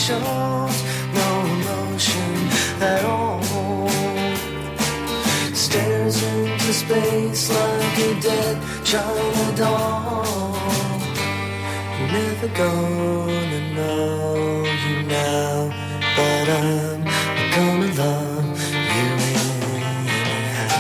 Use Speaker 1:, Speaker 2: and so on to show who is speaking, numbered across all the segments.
Speaker 1: shows no emotion at all. Stares into space like a dead China doll. You're never gonna know you now, but I'm gonna love you anyhow.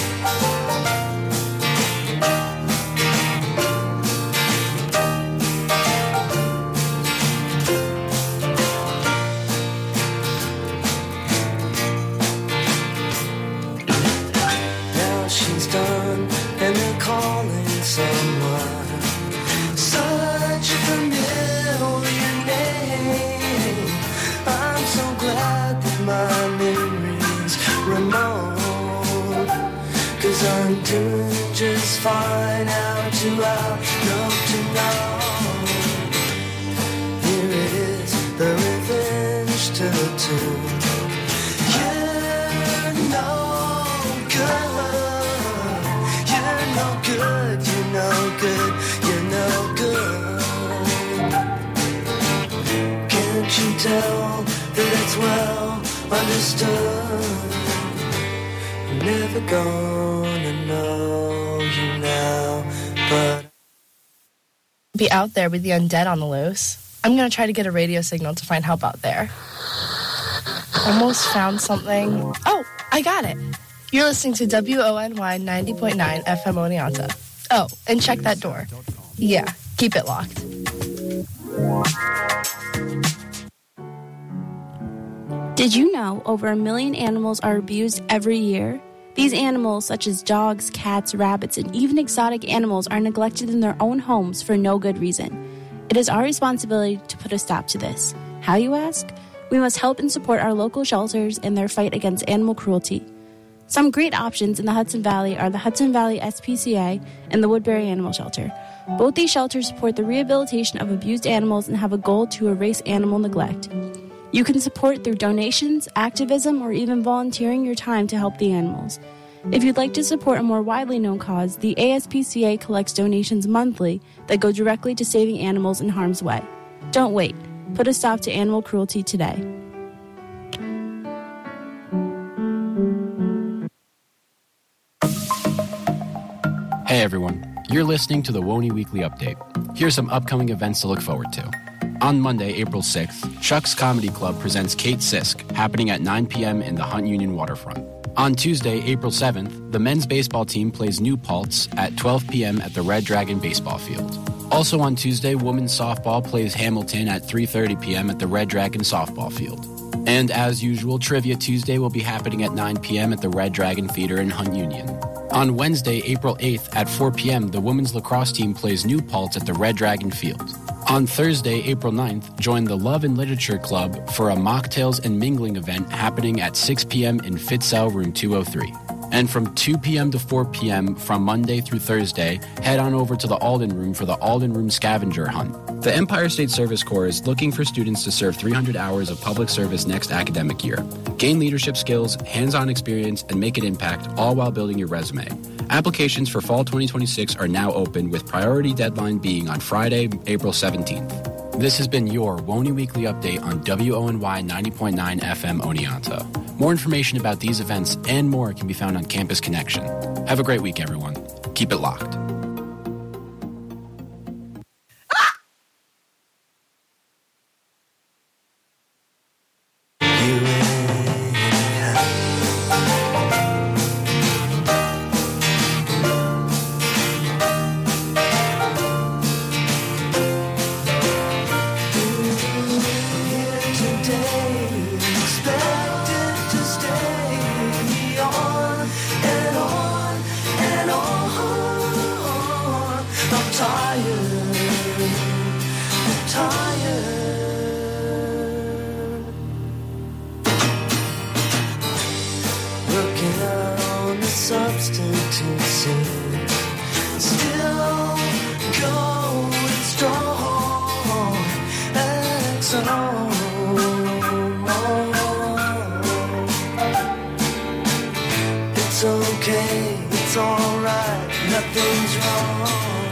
Speaker 1: Now she's done and they're calling someone. Such a familiar name. I'm so glad that my memory's remote, 'cause I'm doing just fine out to out, no to know. Here it is, the revenge tattoo. You're no good, you're no good, you're no good, you're no good. Can't you tell that it's well understood? I'm never gonna know you now, but
Speaker 2: be out there with the undead on the loose. I'm going to try to get a radio signal to find help out there. Almost found something. Oh, I got it. You're listening to WONY 90.9 FM Oneonta. Oh, and check that door. Yeah, keep it locked.
Speaker 3: Did you know over 1 million animals are abused every year? These animals, such as dogs, cats, rabbits, and even exotic animals, are neglected in their own homes for no good reason. It is our responsibility to put a stop to this. How, you ask? We must help and support our local shelters in their fight against animal cruelty. Some great options in the Hudson Valley are the Hudson Valley SPCA and the Woodbury Animal Shelter. Both these shelters support the rehabilitation of abused animals and have a goal to erase animal neglect. You can support through donations, activism, or even volunteering your time to help the animals. If you'd like to support a more widely known cause, the ASPCA collects donations monthly that go directly to saving animals in harm's way. Don't wait. Put a stop to animal cruelty today.
Speaker 4: Hey everyone, you're listening to the WONY Weekly Update. Here's some upcoming events to look forward to. On Monday, April 6th, Chuck's Comedy Club presents Kate Sisk, happening at 9 p.m. in the Hunt Union Waterfront. On Tuesday, April 7th, the men's baseball team plays New Paltz at 12 p.m. at the Red Dragon Baseball Field. Also on Tuesday, women's softball plays Hamilton at 3:30 p.m. at the Red Dragon Softball Field. And as usual, Trivia Tuesday will be happening at 9 p.m. at the Red Dragon Theater in Hunt Union. On Wednesday, April 8th at 4 p.m., the women's lacrosse team plays New Paltz at the Red Dragon Field. On Thursday, April 9th, join the Love and Literature Club for a mocktails and mingling event happening at 6 p.m. in Fitzell Room 203. And from 2 p.m. to 4 p.m. from Monday through Thursday, head on over to the Alden Room for the Alden Room Scavenger Hunt. The Empire State Service Corps is looking for students to serve 300 hours of public service next academic year. Gain leadership skills, hands-on experience, and make an impact, all while building your resume. Applications for fall 2026 are now open, with priority deadline being on Friday, April 17th. This has been your WONY Weekly Update on WONY 90.9 FM Oneonta. More information about these events and more can be found on Campus Connection. Have a great week, everyone. Keep it locked.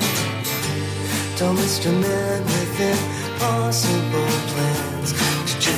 Speaker 1: Mr. Man with impossible plans to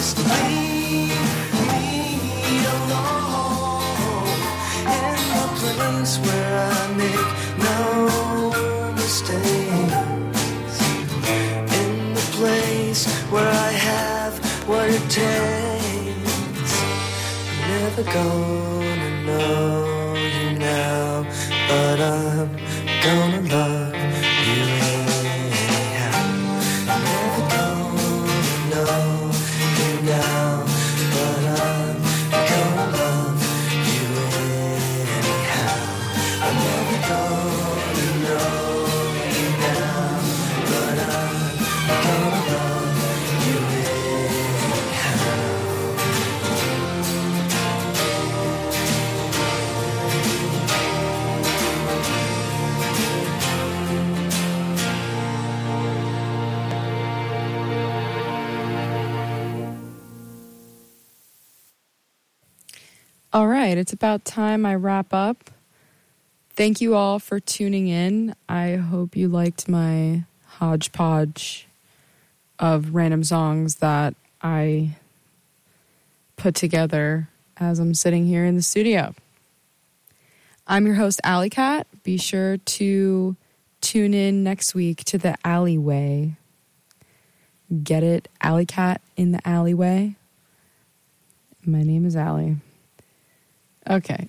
Speaker 1: place where I have what it takes. I'm never gonna know you now, but I'm gonna love you anyhow. I'm never gonna know you now, but I'm gonna love you anyhow. I'm never gonna know you now, but I'm gonna love you anyhow.
Speaker 5: All right, it's about time I wrap up. Thank you all for tuning in. I hope you liked my hodgepodge of random songs that I put together as I'm sitting here in the studio. I'm your host, Alley Cat. Be sure to tune in next week to The Alleyway. Get it? Alley Cat in the Alleyway. My name is Allie. Okay.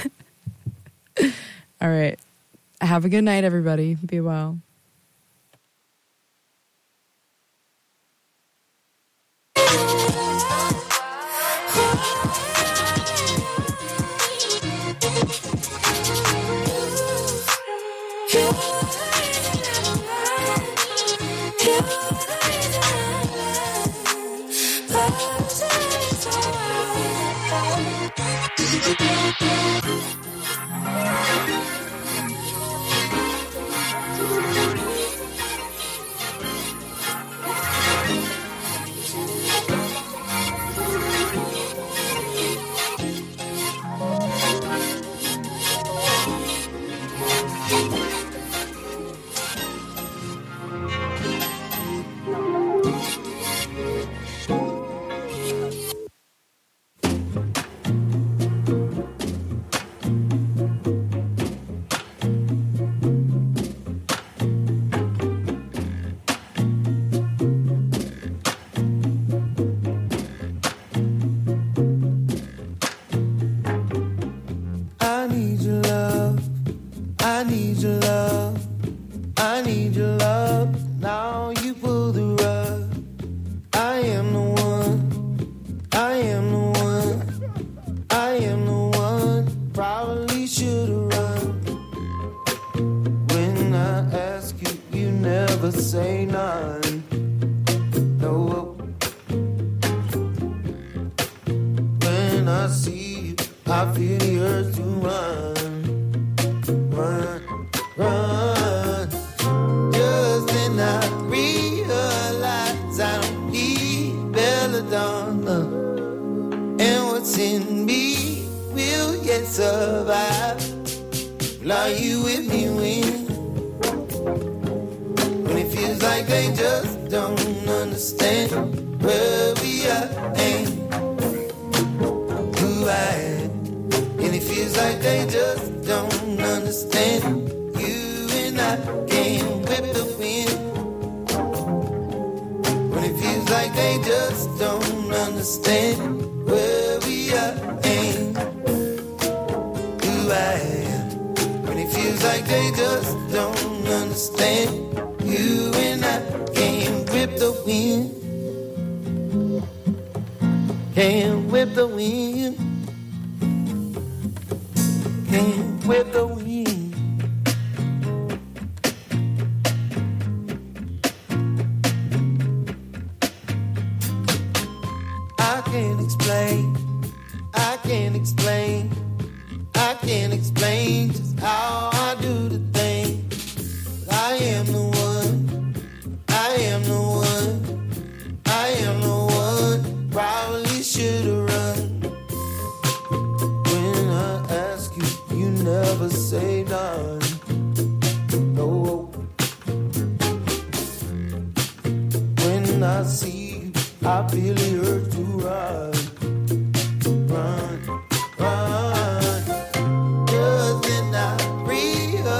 Speaker 5: All right. Have a good night, everybody. Be well.
Speaker 1: I need your love, I need your love, I need your love. Now you pull the rug. I am the one, I am the one, I am the one. Probably should've run. When I ask you, you never say none. No. When I see you, I feel the urge to run, run, run. Just then I realize I don't need belladonna, and what's in me will yet survive. Will are you with me when it feels like they just don't understand where we are and who I am? And it feels like they just don't understand. You and I can't whip the wind. When it feels like they just don't understand where we are and who I am. When it feels like they just don't understand. You and I can't whip the wind. Can't whip the wind. Can't whip the wind. I can't explain. I can't explain. I can't explain just how I do the thing. But I am the one. I am the one. I am the one. Probably should've run. When I ask you, you never say none. No. When I see you, I feel the urge to run. Run, run. Just then I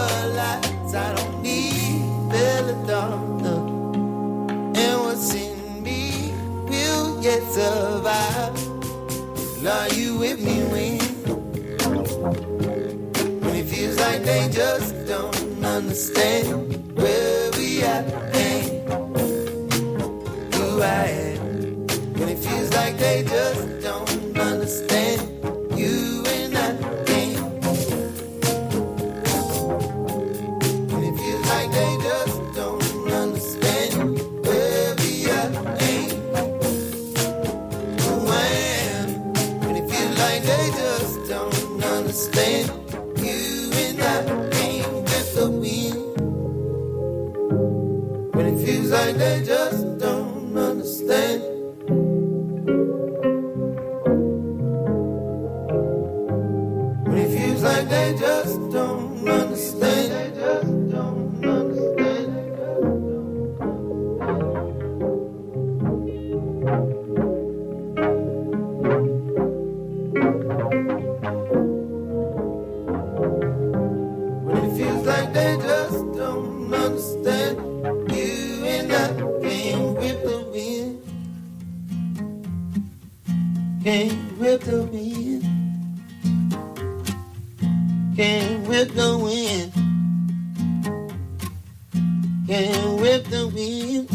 Speaker 1: realize I don't need belladonna, and what's in understand where we at and who I am. When it feels like they just don't understand you and I can. When it feels like they just don't understand where we at and who I am. When it feels like they just don't understand you and I can't with the wind. When it feels like they just don't understand. When it feels like they just don't understand. They just don't understand. When it feels like they just don't understand you and I can't whip the wind. Can't whip the wind. Can't whip the wind. Can't whip the wind.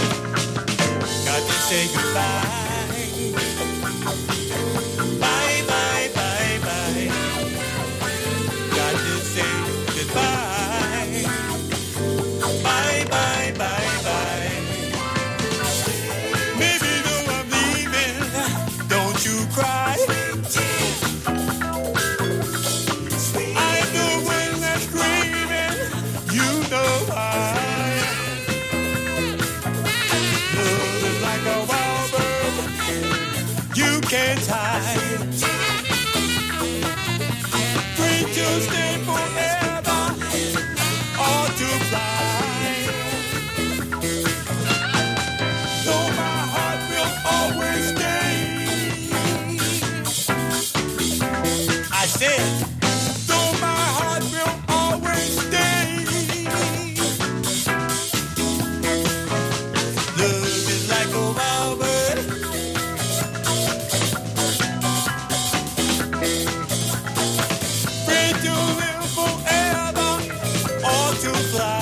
Speaker 1: Bye bye. you can't hide. Free to stay forever or to fly. Though my heart will always stay. I said, though my heart will always stay. Love is like a wild bird. Free to live forever or to fly.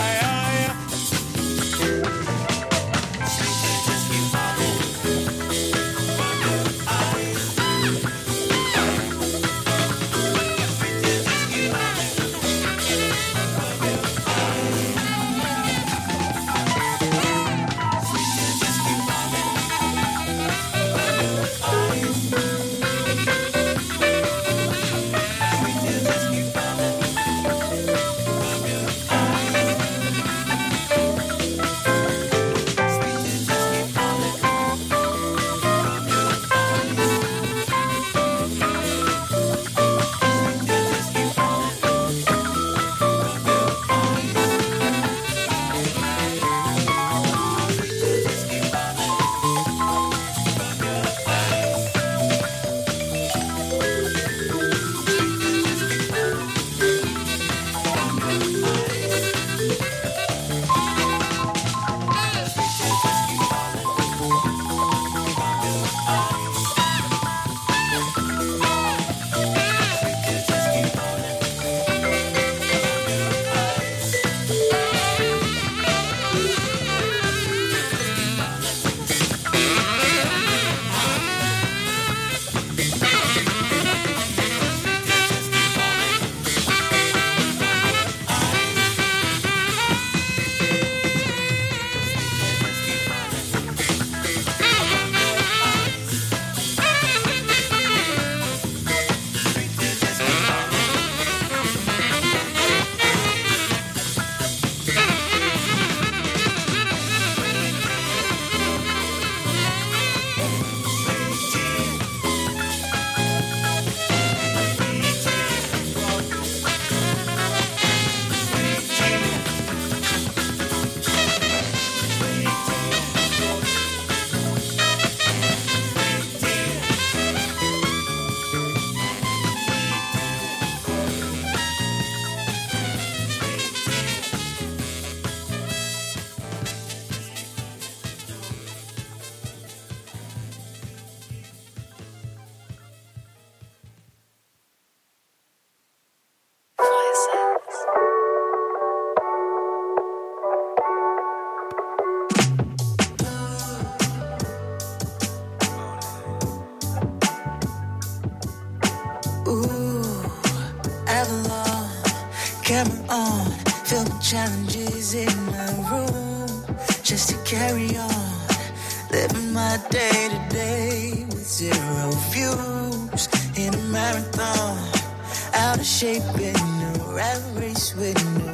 Speaker 6: Camera on, filming challenges in my room, just to carry on, living my day to day with zero views. In a marathon, out of shape in a rat race with no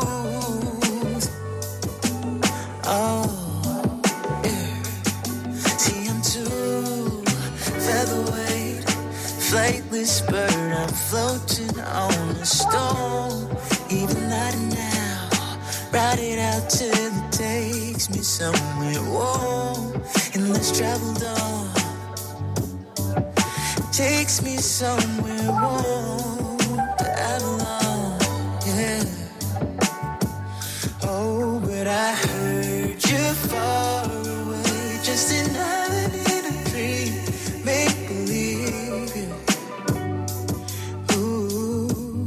Speaker 6: rules. Oh, yeah. See, I'm too featherweight, flightless bird. I'm floating on a stone. Even night and now, ride it out till it takes me somewhere warm. And let's travel on. Takes me somewhere warm. Avalon, yeah. Oh, but I heard you far away, just an island in a dream, make believe you. Ooh.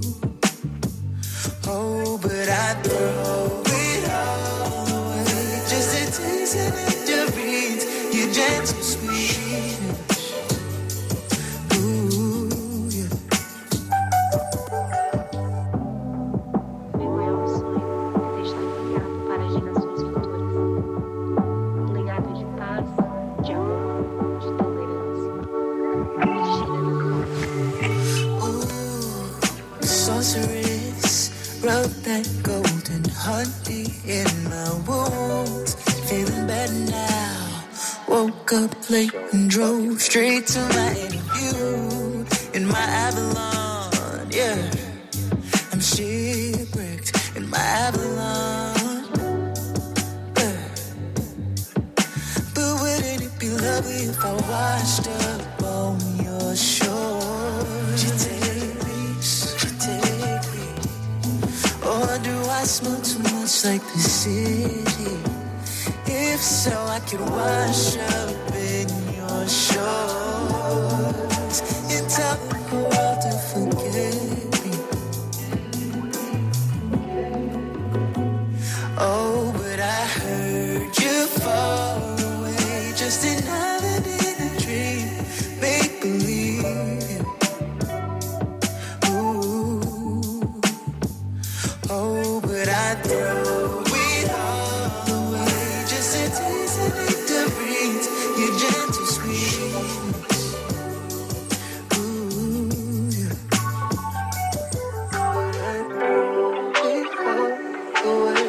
Speaker 6: Oh, but I throw it all away, just a taste of nectarines, your gentle sweetness. Ooh, yeah. Sorceress, rub that golden honey in my wounds. Feeling better now. Woke up plate and drove straight to my interview in my Avalon. Yeah, I'm shipwrecked in my Avalon. Yeah. But wouldn't it be lovely if I washed up on your shore? Would you take me? Would you take me? Or do I smell too much like the city? If so, I could wash up in your shores and tell the world to forget me. Oh, but I heard you far away, just another day in a dream, make believe. Ooh, oh, but I throw it all away. Taste and nectarines, your gentle sweetness. Ooh, yeah. But I throw it all away.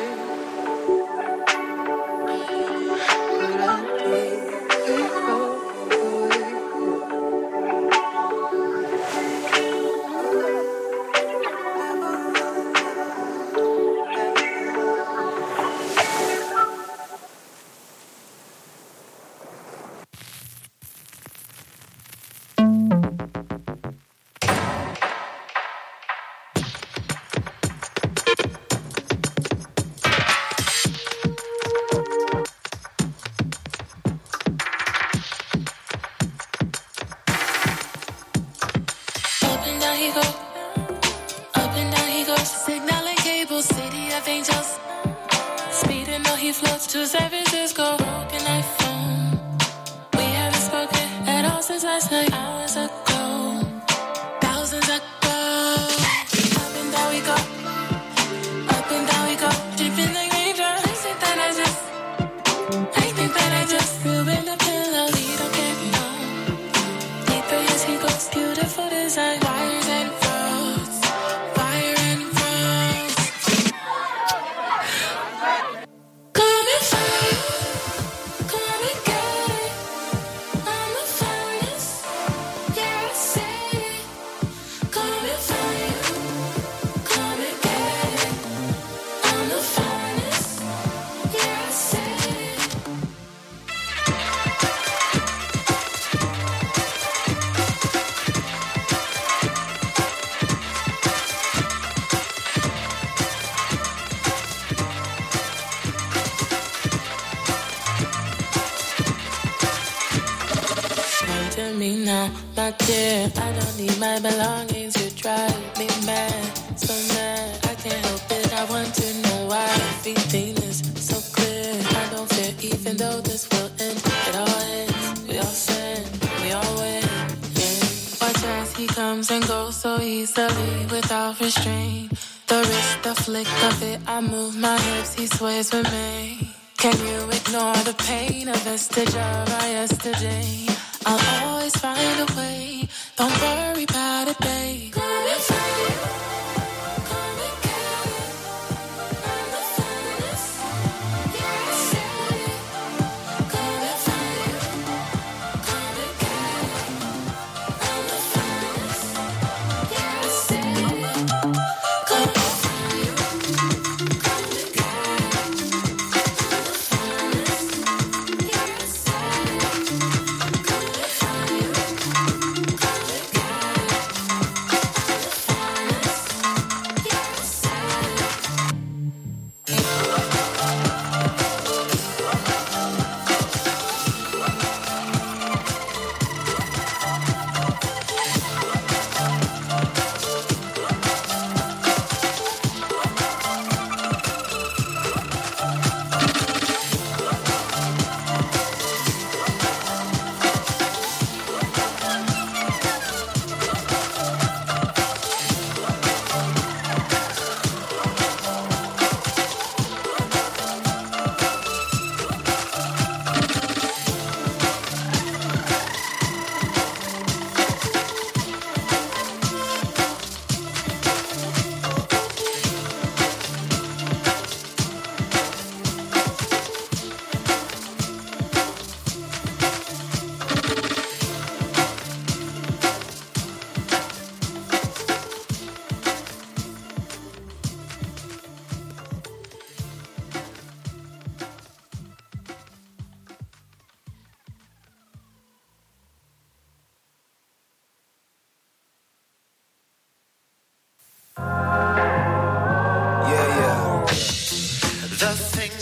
Speaker 6: But I throw it all away.
Speaker 7: Sways with me. Can you ignore the pain, a vestige of our yesterday? I'll always find a way. Don't worry about it, babe. Come and find you. Come and get it. I'm the finest. Yeah, I said it. Come and find you. Come and get it. I'm the finest. Yeah, I said it. Come and find you. Come and get it.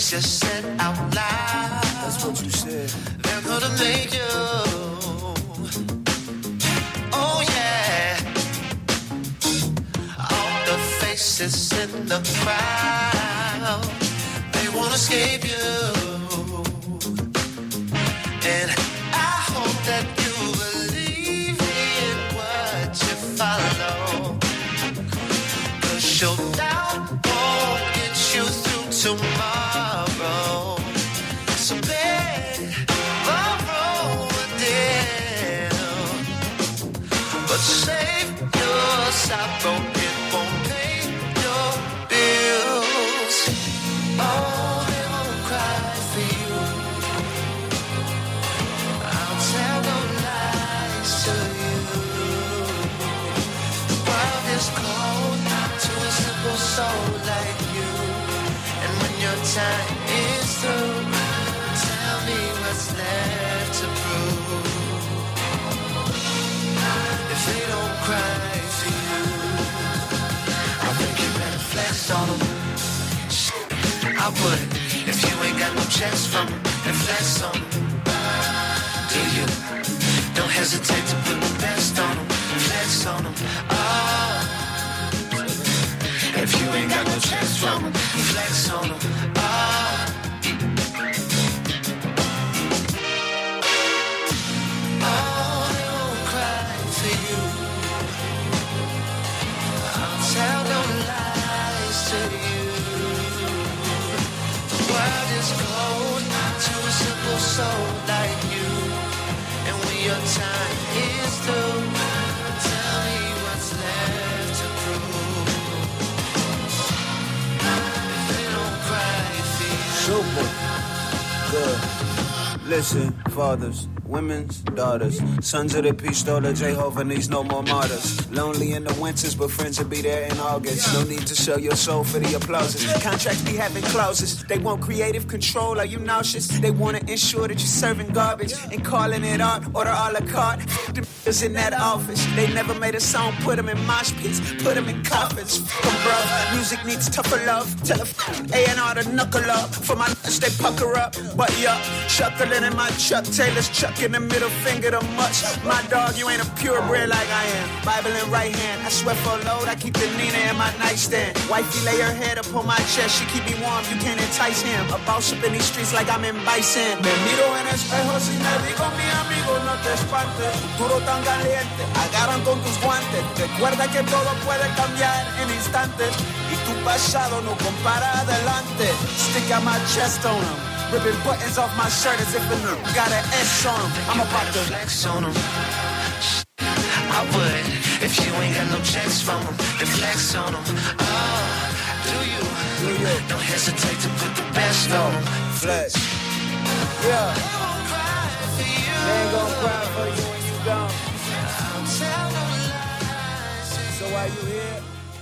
Speaker 1: things you said out loud. That's what you said. They're gonna make you. Oh yeah. All the faces in the crowd, they wanna escape you. And I hope that you believe in what you follow. 'Cause your doubt won't get you through tomorrow. So beg, borrow a deal, but save your sorrow, it won't pay your bills. Oh, they won't cry for you. I'll tell no lies to you. The world is cold to a simple soul like you. And when your time is through, tell me what's left to prove. If they don't cry for you, I think you better flex on them. I would, if you ain't got no chest from them, then flex on them. Do you? Don't hesitate to put the best on them, flex on them. Oh, if you ain't got no chest from them, flex on them. Oh. Tell no lies to you. The world is cold to a simple soul like you. And when your time is through, tell me what's left to prove. If they don't cry for you.
Speaker 8: Super good. Listen, fathers, women's daughters, sons of the Pistola, Jehovah needs no more martyrs. Lonely in the winters, but friends will be there in August. No need to sell your soul for the applauses. Contracts be having clauses. They want creative control. Are you nauseous? They want to ensure that you're serving garbage and calling it art. Order a la carte. The is in that office. They never made a song. Put them in mosh pits. Put them in coffins. Them bro. Music needs tougher love. Tell a A&R to knuckle up. For my nuts, they pucker up. But yup, chuckling in my Chuck Taylor's chucking the middle finger to much. My dog, you ain't a purebred like I am. Bible in right hand, I swear for a load, I keep the Nina in my nightstand. Wifey lay her head upon my chest, she keep me warm, you can't entice him. A boss up in these streets like I'm in Bison. Me miro en espejo si me digo mi amigo, no te espantes. Futuro tan caliente, agarran con tus guantes. Recuerda que todo puede cambiar en instantes. Y tu pasado no compara adelante. Stick out my chest on him. Ripping buttons off my shirt as if it got an S on them. I'm about to
Speaker 1: flex on them. I would, if you ain't got no checks from them, then flex on them. Oh, do you? Don't hesitate to put the best on them.
Speaker 8: Flex. Yeah. They ain't gonna cry for you when you gone. So why you here?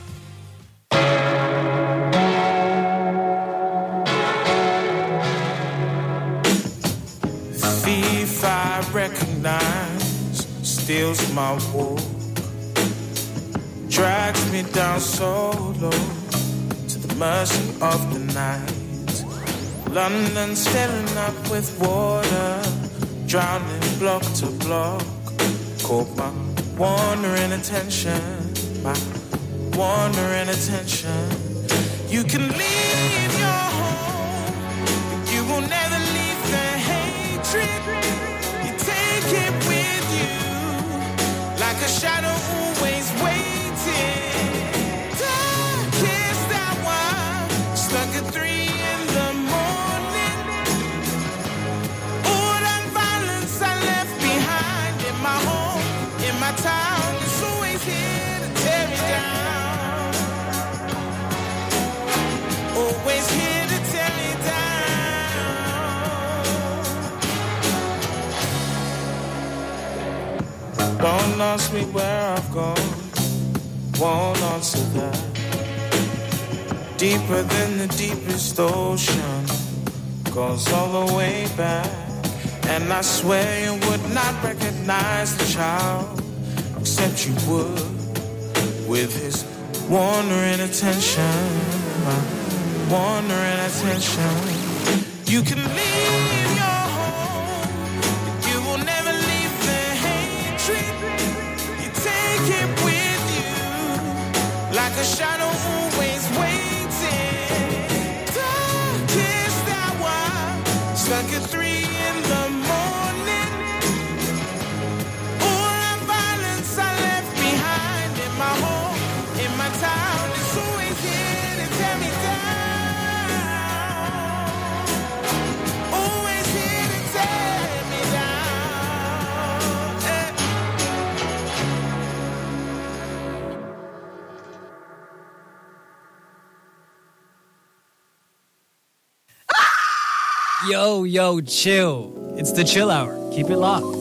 Speaker 9: Thief I recognize steals my walk, drags me down so low to the mercy of the night. London filling up with water, drowning block to block. Caught my wandering attention, my wandering attention. You can leave your home, but you will never leave the hatred. You take it with you, like a shadow always waiting. Darkest hour, stuck at 3 in the morning. All that violence I left behind in my home, in my town, is always here to tear me down. Always here to tear me down. Don't ask me where I've gone, won't answer that. Deeper than the deepest ocean, goes all the way back. And I swear you would not recognize the child, except you would, with his wandering attention, my wandering attention. You can leave your home, but you will never leave the hatred. You take it with you, like a shadow always waiting. Darkest hour, stuck at 3 in the morning. All the violence I left behind in my home, in my town, is always here to tear me down. Always here to tear me down.
Speaker 10: Yo, chill. It's the chill hour. Keep it locked.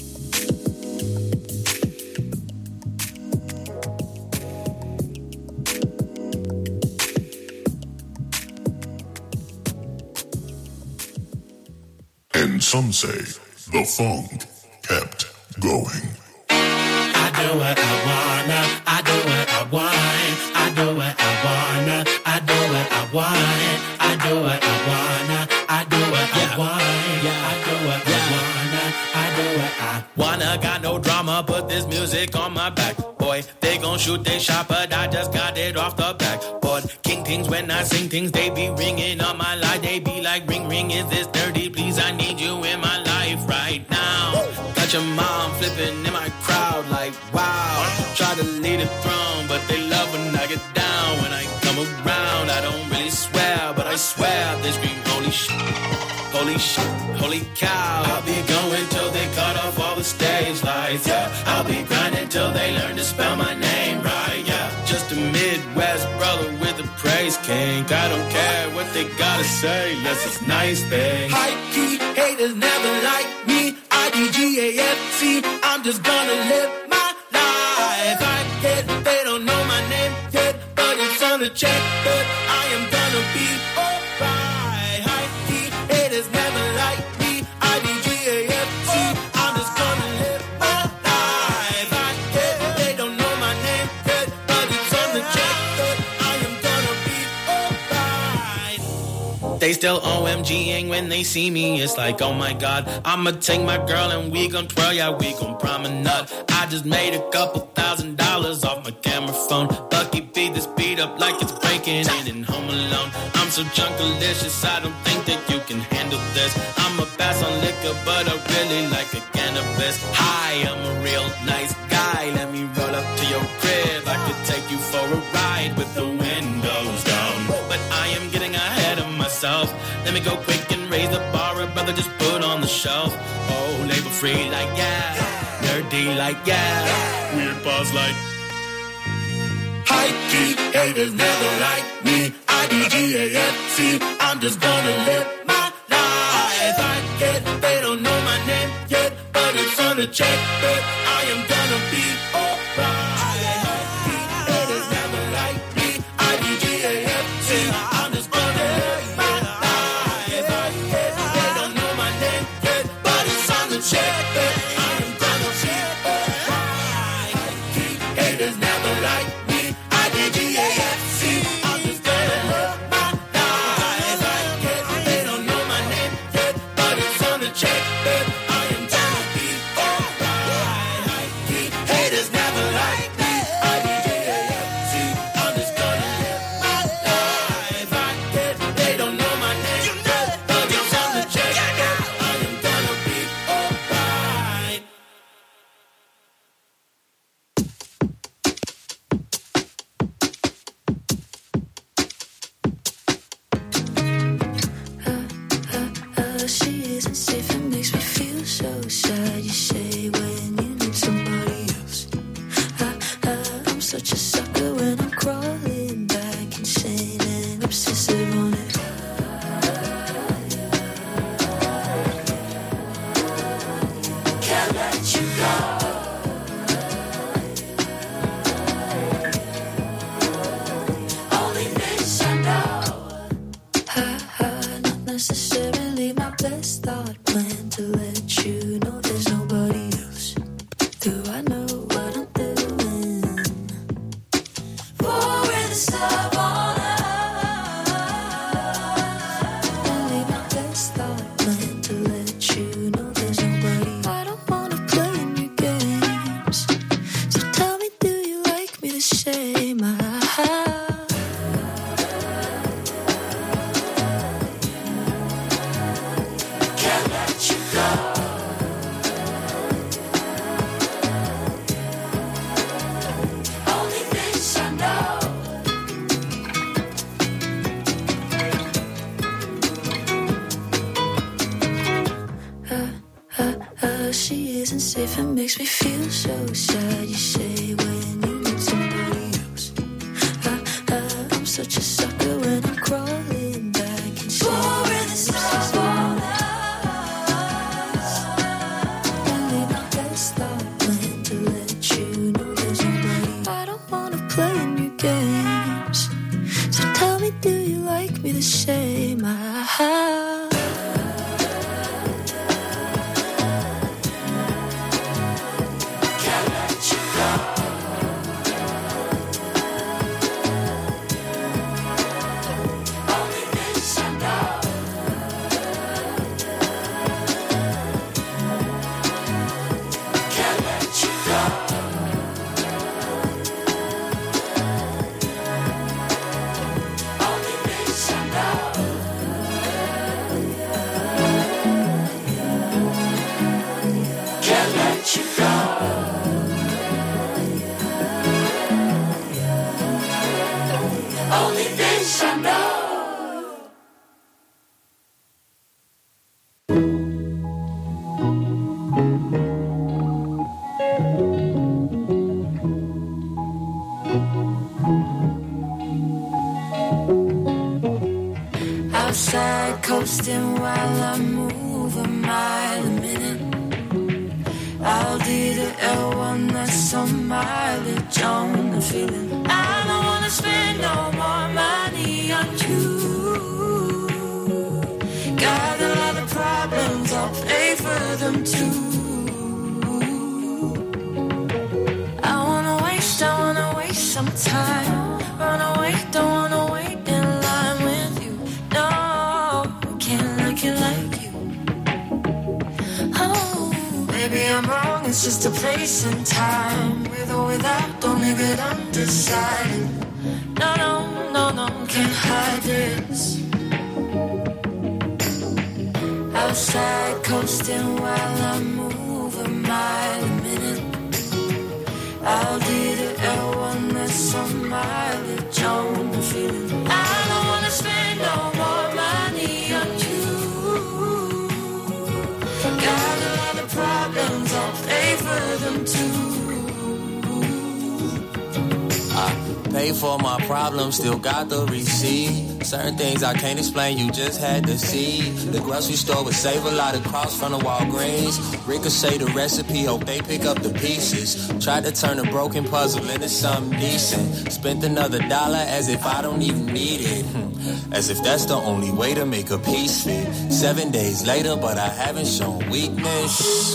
Speaker 11: And some say the funk kept going.
Speaker 12: I do what I wanna, I do what I want, I do what I wanna, I do what I want, I do what I wanna, I do what I want, I do what I wanna, I do what I wanna. Got no drama, put this music on my back. Boy, they gon' shoot, they shot, but I just got it off the backboard. King things, when I sing things, they be ringing on my life. They be like, ring, ring, is this dirty? Please, I need you in my life right now. Got your mom flipping in my crowd like, wow. Try to lead a throne, but they love when I get down. When I come around, I don't really swear, but I swear they scream, holy shit, holy shit, holy cow. I'll be going till they cut off all the stage lights, yeah. I'll be grinding till they learn to spell my name right, yeah. Just a Midwest brother with a praise king. I don't care what they gotta say, yes, it's nice thing.
Speaker 6: High key, haters never like me. IDGAFC, I'm just gonna live my life. I get, they don't know my name yet, but it's on the check, but I am gonna be alright. High key, haters never like me. IDGAFC, I'm just gonna live my life. I get, they don't know my name yet, but it's on the check, but I am gonna be alright.
Speaker 12: They still OMGing when they see me. It's like, oh my God, I'ma take my girl and we gon' twirl, yeah, we gon' promenade. I just made a couple $1,000s off my camera phone. Lucky beat this beat up like it's breaking in Home Alone. I'm so junkalicious, I don't think that you can handle this. I'm a pass on liquor, but I really like a cannabis. Hi, I'm a real nice guy. Let me roll up to your crib. I could take you for a ride with the windows down. But I am getting ahead of myself. Let me go quick and raise the bar, a brother just put on the shelf. Oh, label free like yeah, nerdy like yeah, weird bars like
Speaker 6: High key, haters never like me. IDGAFC, I'm just gonna live my life. I get, they don't know my name yet, but it's on the check, but I am gonna be alright. High key, haters never like me. IDGAFC, I'm just gonna live my life. I get, they don't know my name yet, but it's on the check, but I am gonna be alright. High key, haters never like me. IDGAFC, I'm just gonna live my life. I get, they don't know my name yet, but it's on the check, but I am gonna be alright. High key, haters never like me. IDGAFC, I'm just gonna live my life. I get, they don't know my name yet, but it's on the check, but I am gonna be alright.
Speaker 13: She isn't safe, it makes me feel so sad. You say when you need somebody else. I'm such a sucker when I'm crawling back, insane and obsessive on it. Can't let you go. Only this I know. Not necessarily my best thought plan to let you know there's nobody else. Do I know what I'm doing? safe and makes me feel so sad. You say when you need somebody else. I'm such a sucker when I'm crawling back and shit. Only my best thought went to let you know there's nobody. I don't wanna play new games. So tell me, do you like me the same? Outside coasting while I move a mile a minute. I'll do the L1, that's some mileage on the feeling. I don't wanna spend no more money on you. Got a lot of problems, I'll pay for them too. I wanna waste some time. Run away, don't wanna wait in line with you. No, can't like you like you. Oh, maybe I'm wrong, it's just a place and time. With or without, don't leave it undecided. No, can't hide this. Outside coasting while I move a mile a minute. I'll do the L1, that's some mileage on the feeling. I don't wanna spend no more money on you. Got a lot of problems, I'll pay for them too.
Speaker 14: I pay for my problems, still got the receipt. Certain things I can't explain, you just had to see. The grocery store would save a lot across from the Walgreens. Ricochet the recipe, hope they pick up the pieces. Tried to turn a broken puzzle into something decent. Spent another $1 as if I don't even need it. As if that's the only way to make a peace fit. 7 days later, but I haven't shown weakness.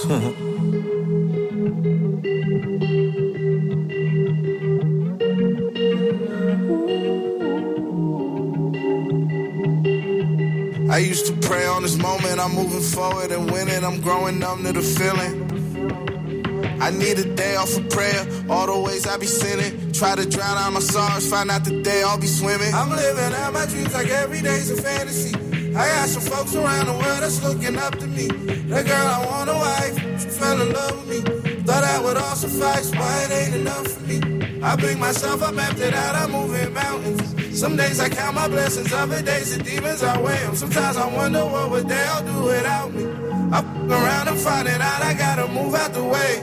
Speaker 9: I used to pray on this moment, I'm moving forward and winning, I'm growing numb to the feeling. I need a day off of prayer, all the ways I be sinning. Try to drown out my sorrows, find out the day I'll be swimming. I'm living out my dreams like every day's a fantasy. I got some folks around the world that's looking up to me. That girl, I want a wife, she fell in love with me. Thought that would all suffice, why it ain't enough for me. I bring myself up, mapped it out, I'm moving mountains. Some days I count my blessings, other days the demons I weigh them. Sometimes I wonder what would they all do without me. I f*** around and find it out, I gotta move out the way.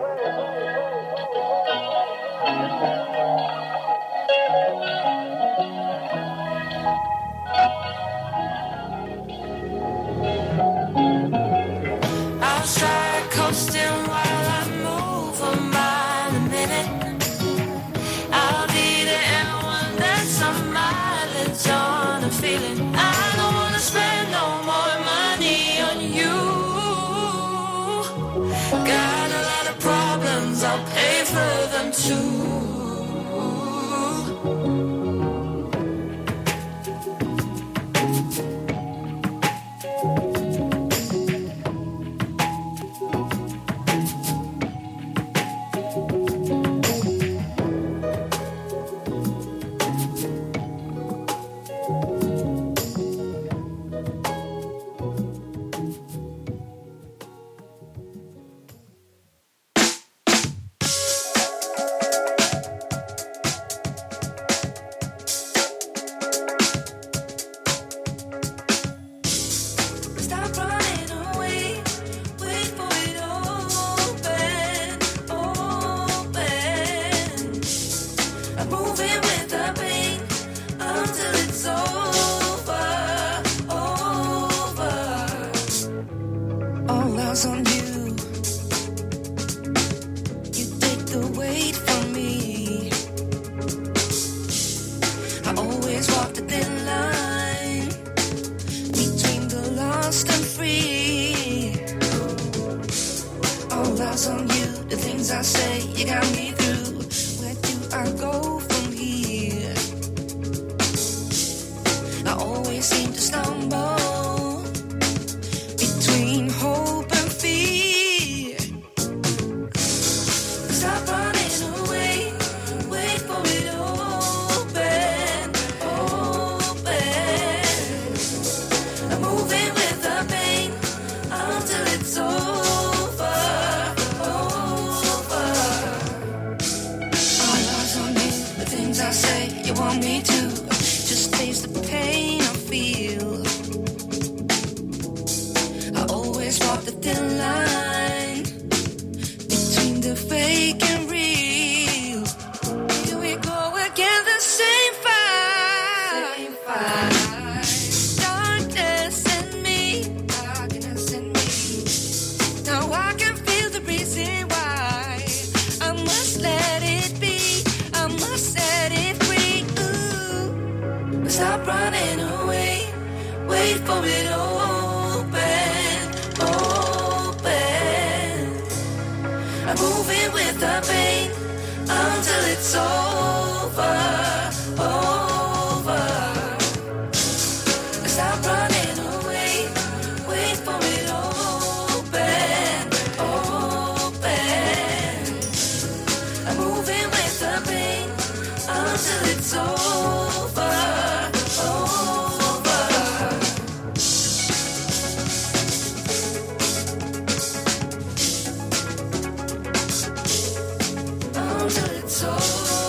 Speaker 13: Outside coasting while I move a mile a minute. I'll be the L1, that's some mileage on a feeling. I don't wanna spend no more money on you. Got a lot of problems, I'll pay for them too. things I say, you got me through. Where do I go from here? I always seem to stumble between hope and fear. Stop running away, wait for it to open, open. I'm moving with the pain until it's over, over. All eyes on me, the things I say, you want me to just taste the pain I feel. I always walk the thin line between the fake and real. Here we go again, the same fight. Darkness in me, darkness in me. Now I can feel the reason why I must let it be, I must set it free. Ooh. Stop running away, wait for it to open, open. I'm moving with the pain until it's over, over. Stop running away, wait for it to open, open. I'm moving with the pain until it's over, over. Until it's over.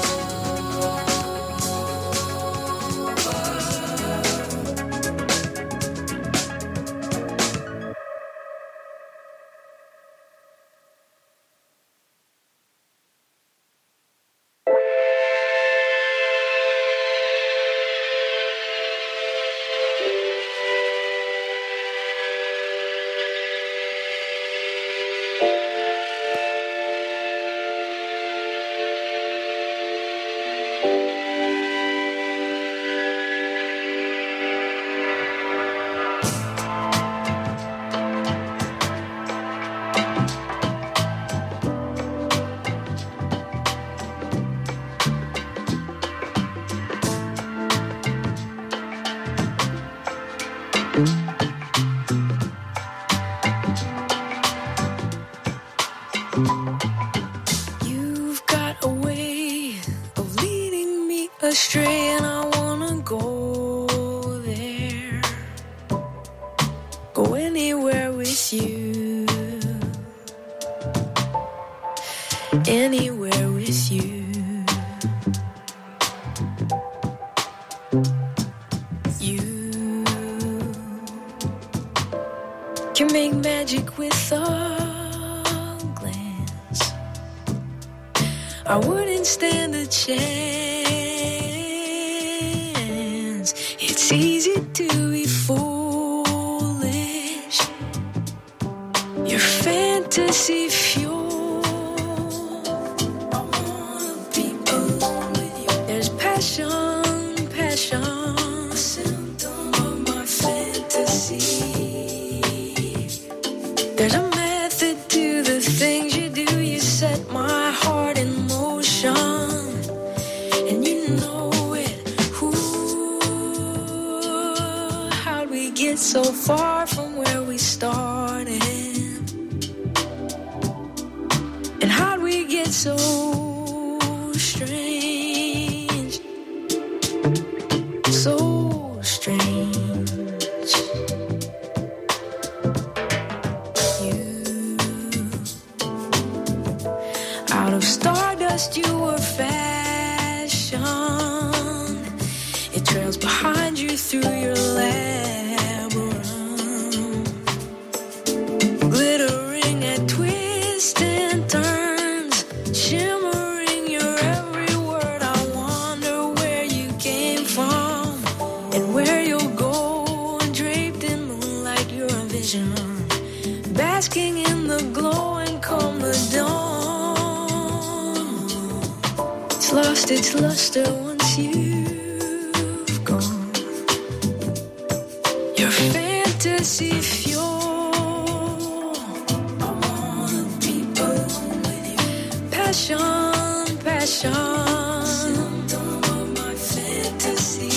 Speaker 13: You've got a way of leading me astray, and I wanna go there. Go anywhere with you. Anywhere with you. You can make magic with a glance. I wouldn't stand a chance. It's easy to be foolish. Your fantasy fuel. I wanna be alone with you. There's passion, passion, a symptom of my fantasy. There's a method to the things you do. You set my heart in motion, and you know it. Ooh, how'd we get so far from where we started? And how'd we get so strange? So strange. Out of stardust you were fashioned. It trails behind you through your labyrinth, glittering at twists and turns, shimmering your every word. I wonder where you came from and where you'll go. Draped in moonlight, you're a vision, basking in the glow and calm the dawn. It's lost its luster once you've gone. Your fantasy fuel. I wanna be alone with you. Passion, passion. Symptom of my fantasy.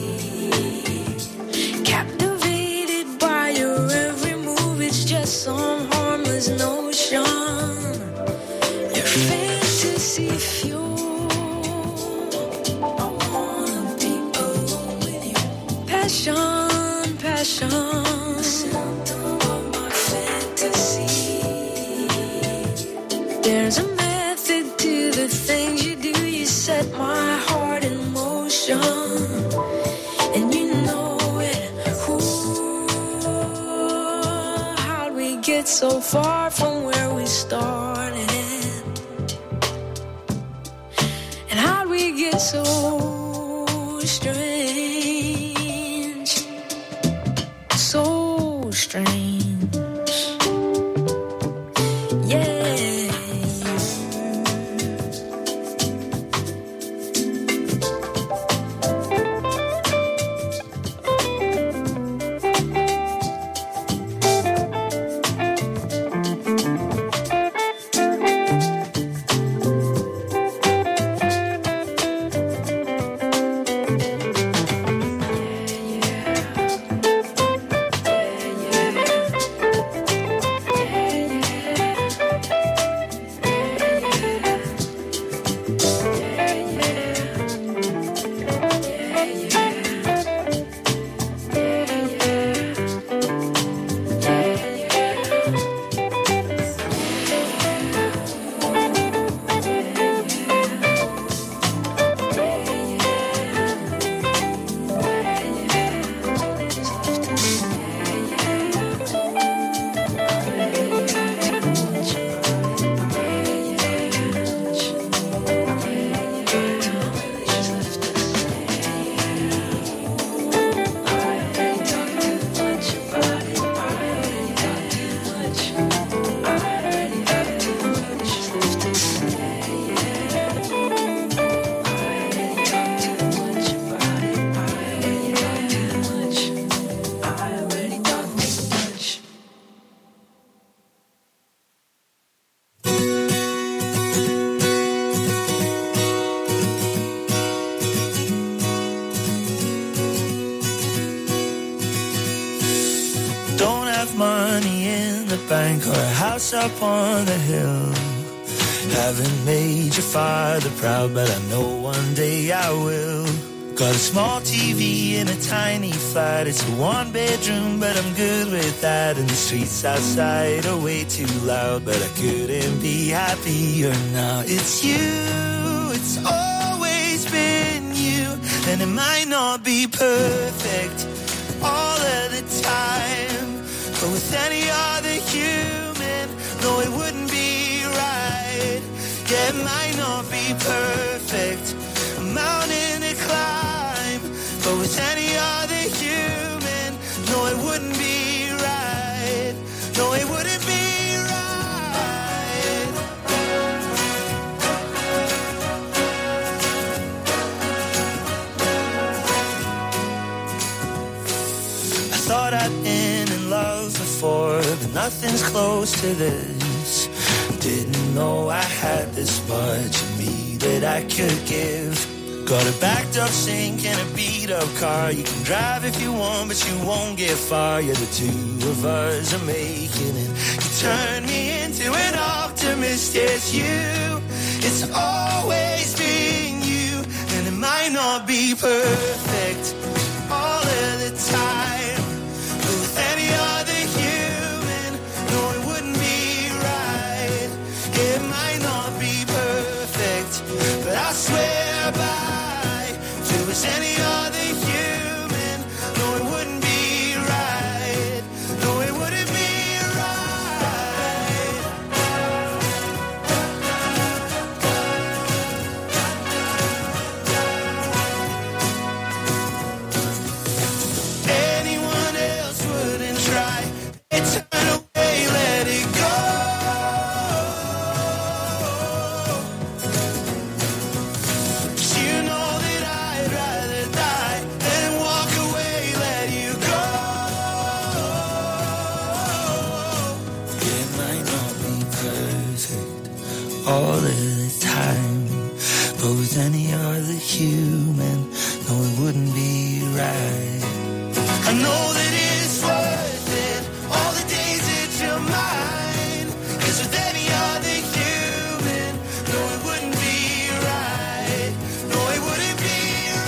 Speaker 13: Captivated by your every move, it's just some harmless notion. Your fantasy fuel. I wanna be alone with you. Passion, passion. Symptom of my fantasy. There's a method to the things you do. You set my heart in motion, and you know it. Ooh, how'd we get so far from where we started? And how'd we get so strange? So strange. Yeah.
Speaker 6: Don't have money in the bank or a house up on the hill. Haven't made your father proud, but I know one day I will. Got a small TV in a tiny flat. It's a one bedroom, but I'm good with that. And the streets outside are way too loud, but I couldn't be happier now. It's you, it's always been you. And it might not be perfect all of the time, but with any other human, no, it wouldn't be right. Yeah, it might not be perfect, a mountain to climb, but with any other human, no, it wouldn't be right. No, it wouldn't be right. I thought I'd been in love before, but nothing's close to this. Didn't know I had this much of me that I could give. Got a backed up sink and a beat up car. You can drive if you want, but you won't get far. Yeah, the two of us are making it. You turn me into an optimist. Yes, you. It's always been you, and it might not be perfect all of the time, but with any other human, no, it wouldn't be right. It might not be perfect, but I swear by, if it was any other human, no, it wouldn't be right. No, it wouldn't be right. Anyone else wouldn't try. They turn away, let it go. 'Cause you with time. But with any other human, no, it wouldn't be right. I know that it's worth it, all the days that you're mine. 'Cause with any other human, no, it wouldn't be right. No, it wouldn't be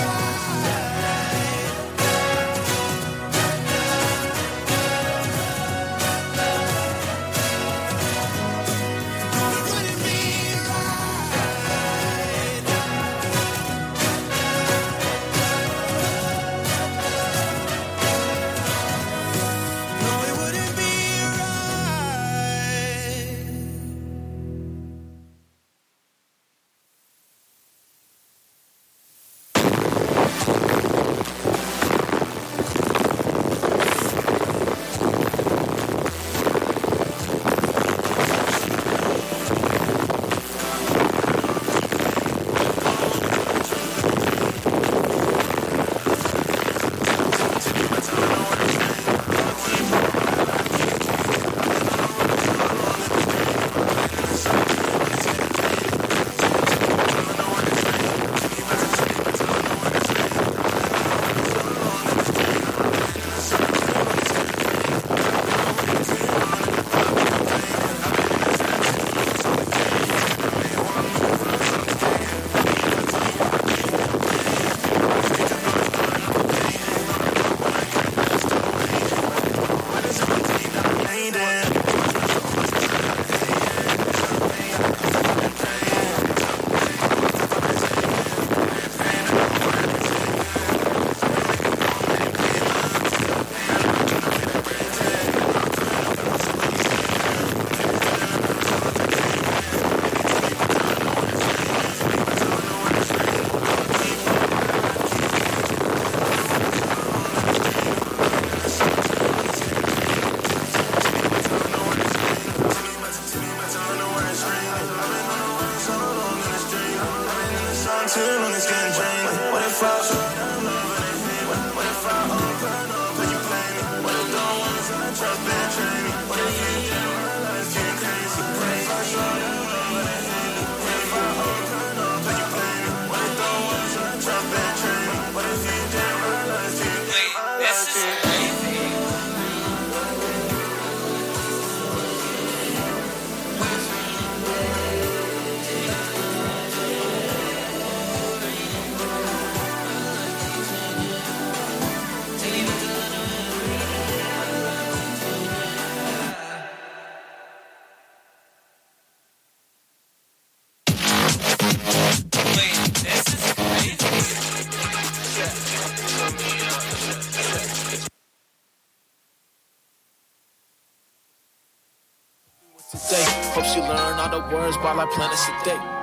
Speaker 9: today. Hope she learn all the words while I plan us a day.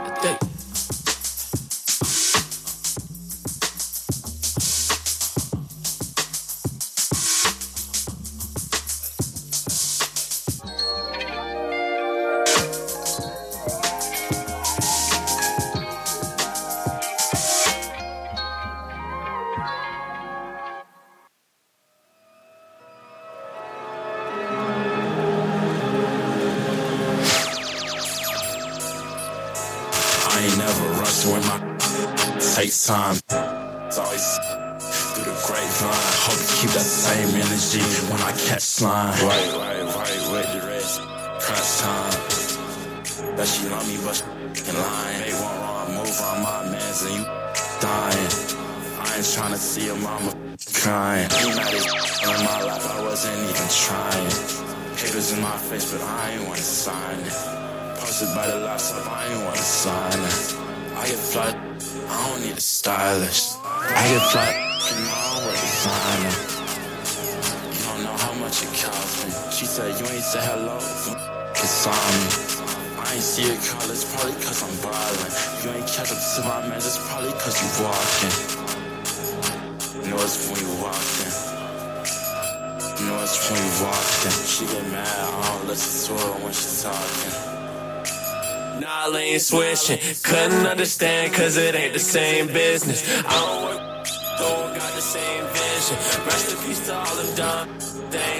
Speaker 15: Time. It's always through the grapevine. Hope to keep that same energy when I catch slime. Right, with the rest. Crunch time. Bet she love me, but she lying. They won't run, move on my mans and you dying. I ain't trying to see your mama crying. You mad as in my life, I wasn't even trying. Haters in my face, but I ain't wanna sign it. Posted by the laptop, I ain't wanna sign it. I get fly. I don't need a stylist. I get fly, you know I wear designer. You don't know how much it cost me. She said you ain't say hello, it's on me. I ain't see it call, it's probably cause I'm ballin'. You ain't catch up to my man, it's probably cause you walking. You know it's when you walking. You know it's when you walking. She get mad, I don't listen to her when she talking.
Speaker 9: Nah, lane switching, couldn't understand cause it ain't the same business. I don't work, don't got the same vision. Rest in peace to all them dumb, they ain't listen.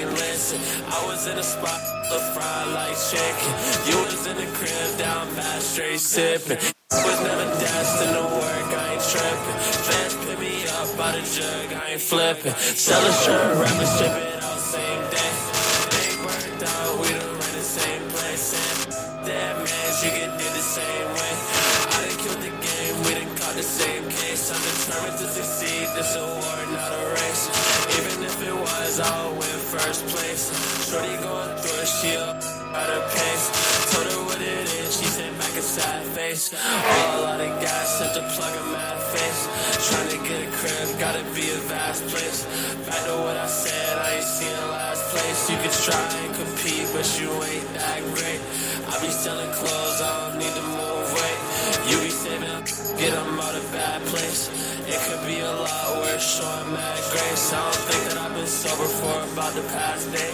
Speaker 16: listen. I was in a spot, the fry like chicken. You was in the crib, down bad, straight sipping. Was never destined to work, I ain't tripping. Fans pick me up by the jug, I ain't flipping. Sell a shirt, rappers ship it out same day. They ain't worked out, we done ran the same place. Dead man, you get did the same way. I done killed the game, we done caught the same case. I'm determined to succeed, this a war, not a race. Even if it was, I'll win first place. Shorty going through it, she up at her pace. Told her what it is, she said back a sad face. All out of gas, sent to plug a mad face. Trying to get a crib, gotta be a vast place. Back to what I said, I ain't seen a last place. You can try and compete, but you ain't that great. I be selling clothes, I don't need to move weight. You be saving up, get them out of bad place. It could be a lot worse, showing mad grace. I don't think that I've been sober for about the past day.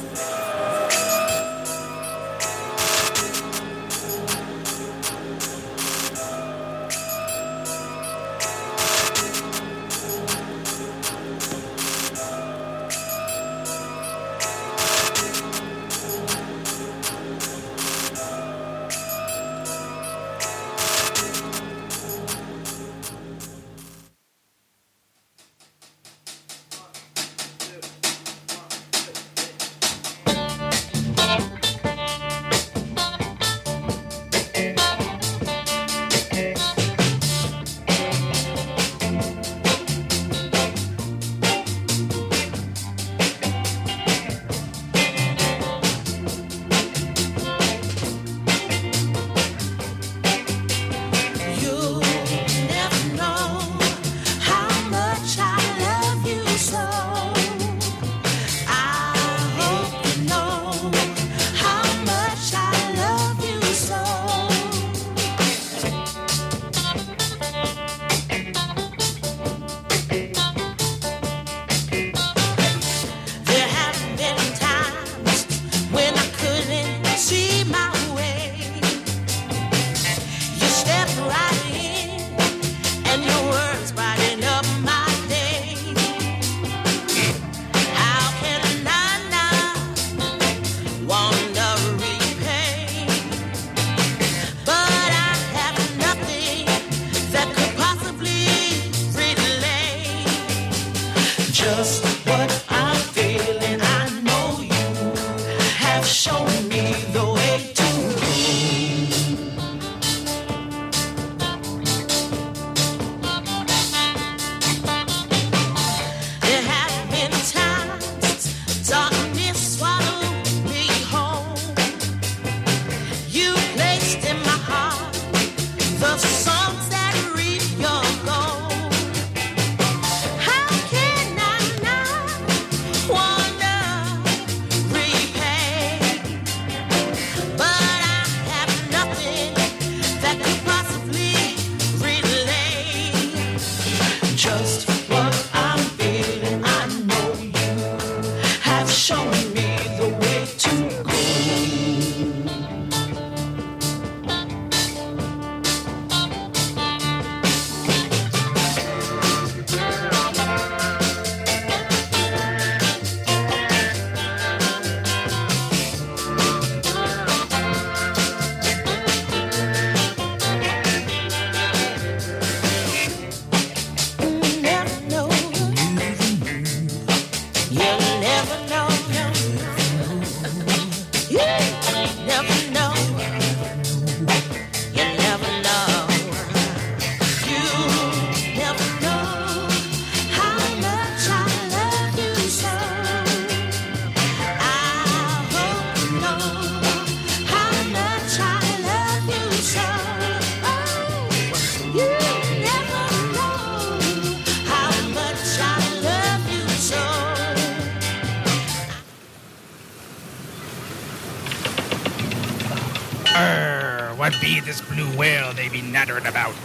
Speaker 17: What be this blue whale they be nattering about?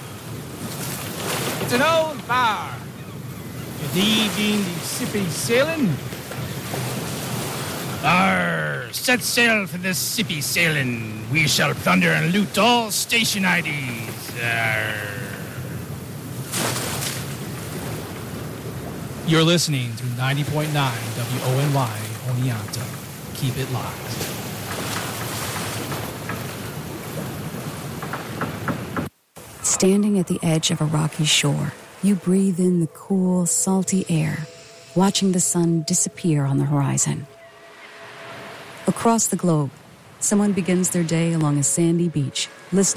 Speaker 17: It's an old bar. Good evening, the sippy sailing. Arr, set sail for this sippy sailing. We shall plunder and loot all station IDs. Arr.
Speaker 18: You're listening to 90.9 WONY Oneonta.
Speaker 10: Keep it locked.
Speaker 18: Standing at the edge of a rocky shore, you breathe in the cool, salty air, watching the sun disappear on the horizon. Across the globe, someone begins their day along a sandy beach, listening